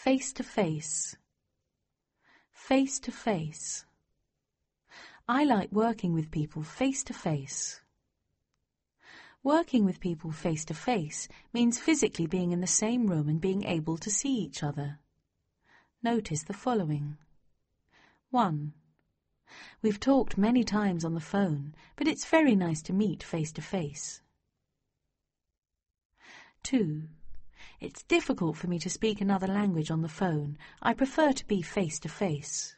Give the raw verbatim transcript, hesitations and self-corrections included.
Face to face. Face to face. I like working with people face to face. Working with people face to face means physically being in the same room and being able to see each other. Notice the following. one. We've talked many times on the phone, but it's very nice to meet face to face. two. It's difficult for me to speak another language on the phone. I prefer to be face to face.